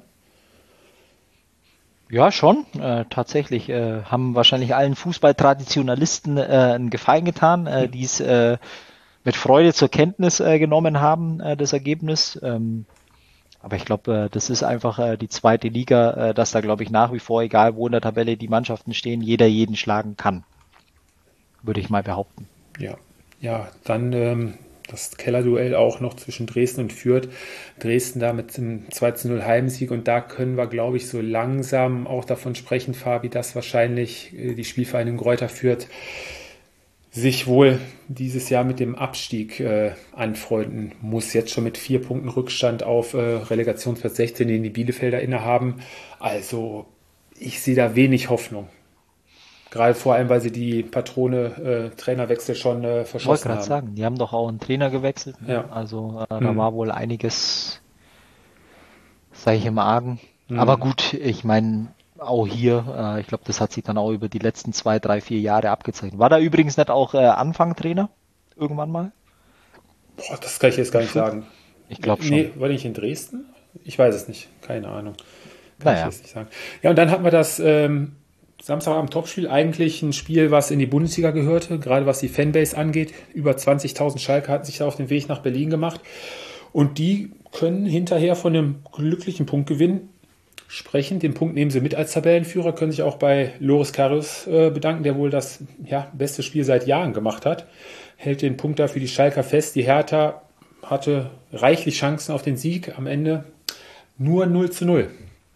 Ja, schon. Äh, tatsächlich äh, haben wahrscheinlich allen Fußballtraditionalisten äh, einen Gefallen getan, äh, die es äh, mit Freude zur Kenntnis äh, genommen haben, äh, das Ergebnis. Ähm, aber ich glaube, äh, das ist einfach äh, die zweite Liga, äh, dass da, glaube ich, nach wie vor, egal wo in der Tabelle die Mannschaften stehen, jeder jeden schlagen kann. Würde ich mal behaupten. Ja, ja, dann ähm, das Kellerduell auch noch zwischen Dresden und Fürth. Dresden da mit einem zwei zu null Heimsieg und da können wir, glaube ich, so langsam auch davon sprechen, Fabi, dass wahrscheinlich äh, die Spielvereinigung Greuther Fürth sich wohl dieses Jahr mit dem Abstieg äh, anfreunden muss. Jetzt schon mit vier Punkten Rückstand auf äh, Relegationsplatz sechzehn, den die Bielefelder innehaben. Also ich sehe da wenig Hoffnung. Gerade vor allem, weil sie die Patrone äh, Trainerwechsel schon äh, verschossen haben. Ich wollte gerade sagen, die haben doch auch einen Trainer gewechselt. Ne? Ja. Also äh, da mhm. war wohl einiges, sage ich, im Argen. Mhm. Aber gut, ich meine, auch hier, äh, ich glaube, das hat sich dann auch über die letzten zwei, drei, vier Jahre abgezeichnet. War da übrigens nicht auch äh, Anfang-Trainer irgendwann mal? Boah, das kann ich jetzt gar nicht sagen. Ich glaube schon. Nee, war nicht in Dresden? Ich weiß es nicht, keine Ahnung. Kann naja. ich jetzt nicht sagen. Ja, und dann hatten wir das ähm, Samstagabend Topspiel, eigentlich ein Spiel, was in die Bundesliga gehörte, gerade was die Fanbase angeht. Über zwanzigtausend Schalke hatten sich da auf den Weg nach Berlin gemacht. Und die können hinterher von einem glücklichen Punktgewinn sprechen. Den Punkt nehmen sie mit als Tabellenführer, können sich auch bei Loris Karius äh, bedanken, der wohl das ja, beste Spiel seit Jahren gemacht hat. Hält den Punkt da für die Schalker fest. Die Hertha hatte reichlich Chancen auf den Sieg. Am Ende nur null zu null.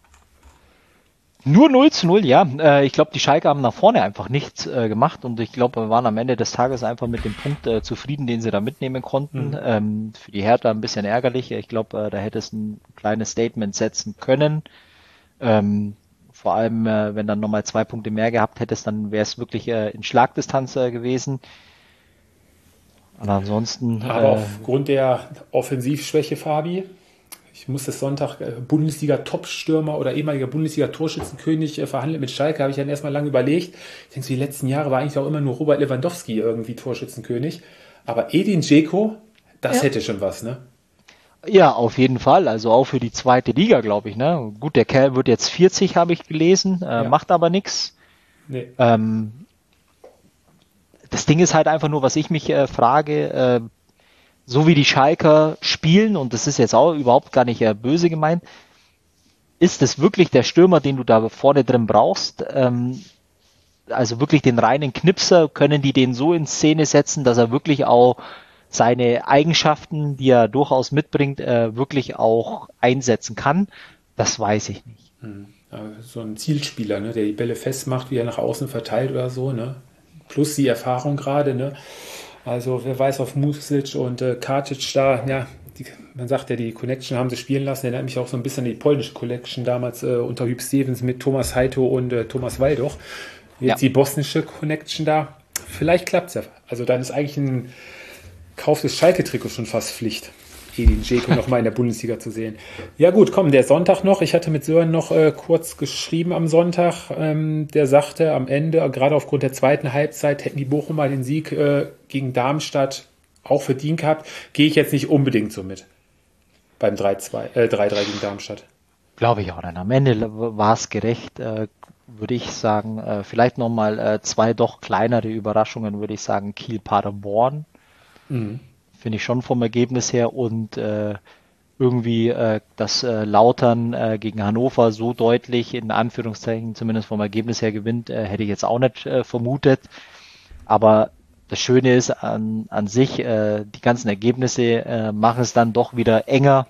Nur null zu null, ja. Äh, ich glaube, die Schalke haben nach vorne einfach nichts äh, gemacht und ich glaube, wir waren am Ende des Tages einfach mit dem Punkt äh, zufrieden, den sie da mitnehmen konnten. Mhm. Ähm, für die Hertha ein bisschen ärgerlich. Ich glaube, äh, da hätte es ein kleines Statement setzen können. Ähm, vor allem, äh, wenn dann nochmal zwei Punkte mehr gehabt hättest, dann wäre es wirklich äh, in Schlagdistanz äh, gewesen. Und ansonsten... Aber äh, aufgrund der Offensivschwäche, Fabi, ich muss das Sonntag äh, Bundesliga-Top-Stürmer oder ehemaliger Bundesliga-Torschützenkönig äh, verhandelt mit Schalke, habe ich dann erstmal lange überlegt. Ich denke, so die letzten Jahre war eigentlich auch immer nur Robert Lewandowski irgendwie Torschützenkönig. Aber Edin Dzeko, das ja. hätte schon was, ne? Ja, auf jeden Fall. Also auch für die zweite Liga, glaube ich. Ne? Gut, der Kerl wird jetzt vierzig, habe ich gelesen, äh, ja. macht aber nichts. Nee. Ähm, das Ding ist halt einfach nur, was ich mich äh, frage, äh, so wie die Schalker spielen, und das ist jetzt auch überhaupt gar nicht äh, böse gemeint, ist das wirklich der Stürmer, den du da vorne drin brauchst? Ähm, also wirklich den reinen Knipser, können die den so in Szene setzen, dass er wirklich auch seine Eigenschaften, die er durchaus mitbringt, äh, wirklich auch einsetzen kann? Das weiß ich nicht. Hm. So ein Zielspieler, ne, der die Bälle festmacht, wie er nach außen verteilt oder so, ne? Plus die Erfahrung gerade, ne? Also wer weiß, auf Music und äh, Kartic da, ja, die, man sagt ja, die Connection haben sie spielen lassen, erinnert mich auch so ein bisschen an die polnische Connection damals äh, unter Hüb Stevens mit Thomas Heito und äh, Thomas Waldoch. Jetzt ja. die bosnische Connection da, vielleicht klappt's ja. Also dann ist eigentlich ein Kauf des Schalke-Trikots schon fast Pflicht, Edin Dzeko noch mal in der Bundesliga zu sehen. Ja gut, komm, der Sonntag noch. Ich hatte mit Sören noch äh, kurz geschrieben am Sonntag. Ähm, der sagte am Ende, gerade aufgrund der zweiten Halbzeit, hätten die Bochumer den Sieg äh, gegen Darmstadt auch verdient gehabt. Gehe ich jetzt nicht unbedingt so mit beim drei zwei, äh, drei drei gegen Darmstadt. Glaube ich auch nicht. Am Ende war es gerecht, äh, würde ich sagen. Äh, vielleicht nochmal äh, zwei doch kleinere Überraschungen, würde ich sagen. Kiel-Paderborn. Mhm. Finde ich schon vom Ergebnis her und äh, irgendwie äh, das äh, Lautern äh, gegen Hannover so deutlich, in Anführungszeichen zumindest vom Ergebnis her gewinnt, äh, hätte ich jetzt auch nicht äh, vermutet. Aber das Schöne ist an, an sich, äh, die ganzen Ergebnisse äh, machen es dann doch wieder enger.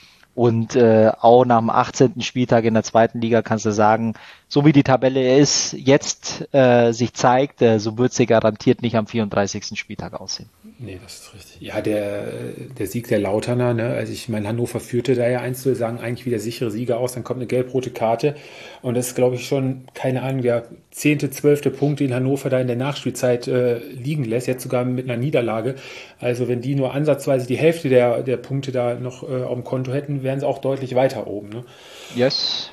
Und äh, auch nach dem achtzehnten Spieltag in der zweiten Liga kannst du sagen, so wie die Tabelle ist, jetzt äh, sich zeigt, äh, so wird sie garantiert nicht am vierunddreißigsten Spieltag aussehen. Nee, das ist richtig. Ja, der, der Sieg der Lauterner, ne? Also ich meine, Hannover führte da ja eins zu sagen, eigentlich wie der sichere Sieger aus, dann kommt eine gelb-rote Karte und das ist, glaube ich, schon, keine Ahnung, der zehnte, zwölfte Punkt, den Hannover da in der Nachspielzeit äh, liegen lässt, jetzt sogar mit einer Niederlage. Also wenn die nur ansatzweise die Hälfte der, der Punkte da noch äh, auf dem Konto hätten, wären sie auch deutlich weiter oben. Ne? Yes.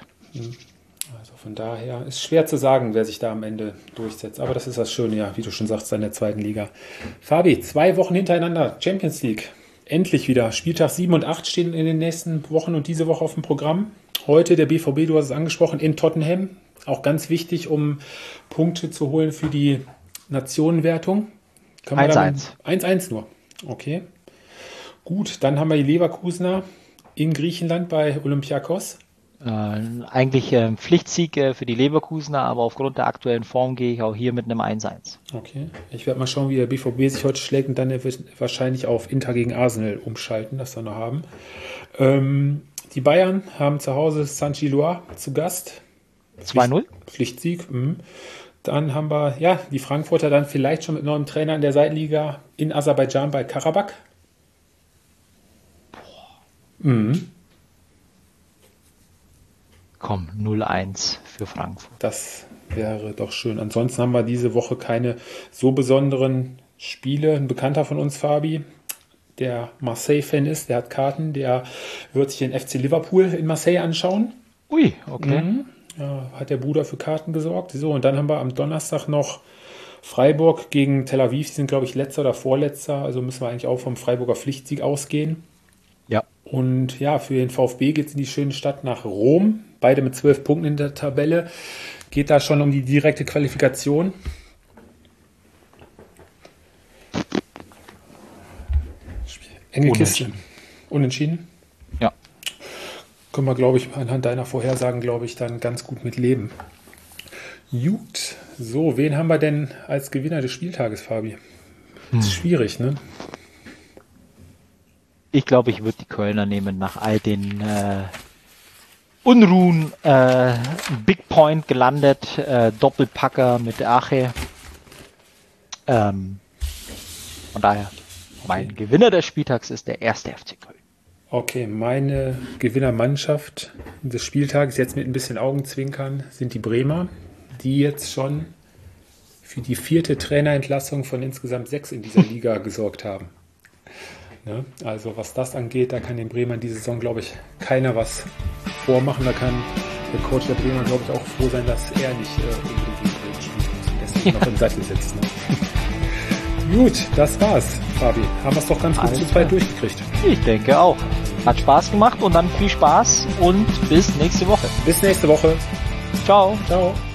Also von daher ist schwer zu sagen, wer sich da am Ende durchsetzt. Aber das ist das Schöne, ja, wie du schon sagst, in der zweiten Liga. Fabi, zwei Wochen hintereinander Champions League. Endlich wieder. Spieltag sieben und acht stehen in den nächsten Wochen und diese Woche auf dem Programm. Heute der B V B, du hast es angesprochen, in Tottenham. Auch ganz wichtig, um Punkte zu holen für die Nationenwertung. eins eins. eins eins nur. Okay. Gut, dann haben wir die Leverkusener in Griechenland bei Olympiakos. Äh, eigentlich äh, Pflichtsieg äh, für die Leverkusener, aber aufgrund der aktuellen Form gehe ich auch hier mit einem eins eins. Okay, ich werde mal schauen, wie der B V B sich heute schlägt und dann wird wahrscheinlich auf Inter gegen Arsenal umschalten, das wir noch haben. Ähm, die Bayern haben zu Hause Saint-Gilloise zu Gast. zwei null. Pflichtsieg. Mh. Dann haben wir ja die Frankfurter dann vielleicht schon mit neuem Trainer in der Seitenliga in Aserbaidschan bei Karabakh. Mhm. Komm, null eins für Frankfurt. Das wäre doch schön. Ansonsten haben wir diese Woche keine so besonderen Spiele. Ein Bekannter von uns, Fabi, der Marseille-Fan ist, der hat Karten, der wird sich den F C Liverpool in Marseille anschauen. Ui, okay. Mhm. Ja, hat der Bruder für Karten gesorgt. So, und dann haben wir am Donnerstag noch Freiburg gegen Tel Aviv. Die sind, glaube ich, letzter oder vorletzter. Also müssen wir eigentlich auch vom Freiburger Pflichtsieg ausgehen. Ja. Und ja, für den VfB geht es in die schöne Stadt nach Rom. Beide mit zwölf Punkten in der Tabelle. Geht da schon um die direkte Qualifikation? Enge Kiste. Unentschieden? Ja. Können wir, glaube ich, anhand deiner Vorhersagen, glaube ich, dann ganz gut mit leben. Gut. So, wen haben wir denn als Gewinner des Spieltages, Fabi? Das ist hm. schwierig, ne? Ich glaube, ich würde die Kölner nehmen nach all den äh, Unruhen. Äh, Big Point gelandet, äh, Doppelpacker mit Ache. Ähm, von daher, mein okay. Gewinner des Spieltags ist der erste F C Köln. Okay, meine Gewinnermannschaft des Spieltages, jetzt mit ein bisschen Augenzwinkern, sind die Bremer, die jetzt schon für die vierte Trainerentlassung von insgesamt sechs in dieser Liga gesorgt haben. Ne? Also was das angeht, da kann den Bremern diese Saison, glaube ich, keiner was vormachen. Da kann der Coach der Bremer, glaube ich, auch froh sein, dass er nicht äh, unbedingt spielen muss und deswegen ja. noch im Sattel sitzt. Ne? Gut, das war's, Fabi. Haben wir es doch ganz gut zu zweit durchgekriegt. Ich denke auch. Hat Spaß gemacht und dann viel Spaß und bis nächste Woche. Bis nächste Woche. Ciao. Ciao.